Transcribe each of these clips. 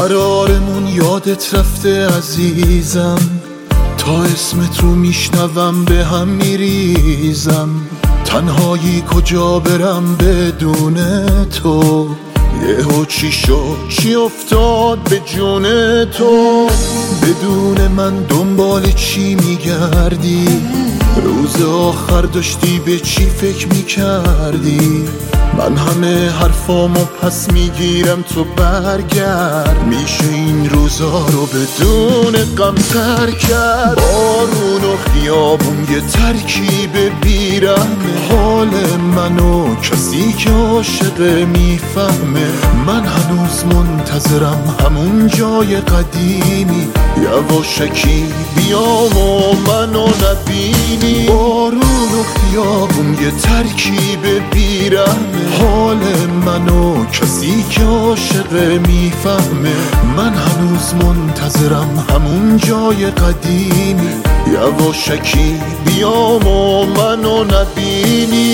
قرارمون یادت رفته عزیزم، تا اسمت رو میشنوم به هم میریزم. تنهایی کجا برم بدون تو، یهو چی شد چی افتاد به جون تو. بدون من دنبال چی میگردی؟ روز آخر داشتی به چی فکر میکردی؟ من همه حرفامو پس میگیرم تو برگرد. میشه این روزا رو بدون غم سر کرد؟ بارون و خیابون یه ترکیب بیرحمه، حال منو کسی که عاشقه میفهمه. من هنوز منتظرم همون جای قدیمی، یواشکی بیام و منو نبینی. بارون و خیابون یه ترکیب بیرحمه، حال منو کسی که عاشقه میفهمه. من هنوز منتظرم همون جای قدیمی، یواشکی بیام و منو نبینی.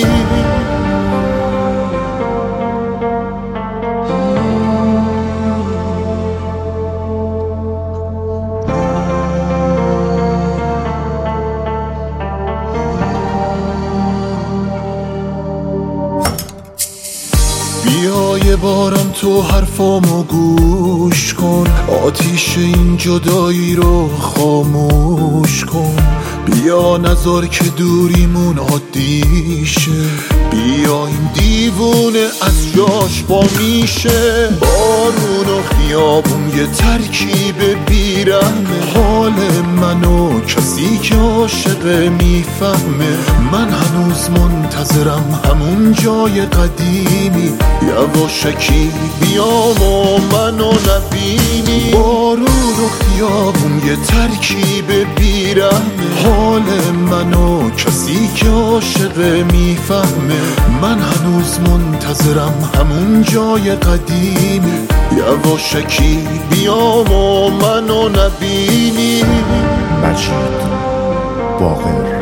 بیا یه بارم تو حرفامو گوش کن، آتیش این جدایی رو خاموش کن. بیا نذار که دوریمون عادی شه، بیا این دیوونه از جاش با میشه. بارون و خیابون یه ترکیب بیرحمه، حال منو کسی که عاشقه میفهمه. من هنوز منتظرم همون جای قدیمی، یواشکی بیام و منو نبینی. بارون و خیابون یه ترکیب بیرحمه، حال منو کسی که عاشقه میفهمه. من هنوز منتظرم همون جای قدیمی، یواشکی بیام و منو نبینی. مجید باقر